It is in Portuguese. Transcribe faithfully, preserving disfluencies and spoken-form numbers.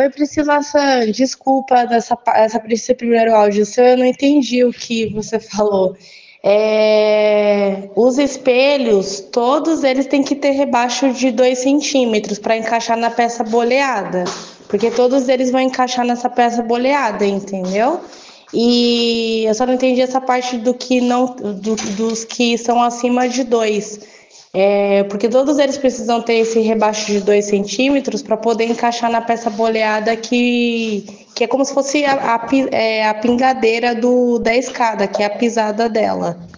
Oi, Priscila San, desculpa dessa, pa- essa, esse primeiro áudio seu, eu não entendi o que você falou. É, os espelhos, todos eles têm que ter rebaixo de dois centímetros para encaixar na peça boleada, porque todos eles vão encaixar nessa peça boleada, entendeu? E eu só não entendi essa parte do que não, do- dos que são acima de dois. É, porque todos eles precisam ter esse rebaixo de dois centímetros para poder encaixar na peça boleada que, que é como se fosse a, a pi- é, a pingadeira do, da escada, que é a pisada dela.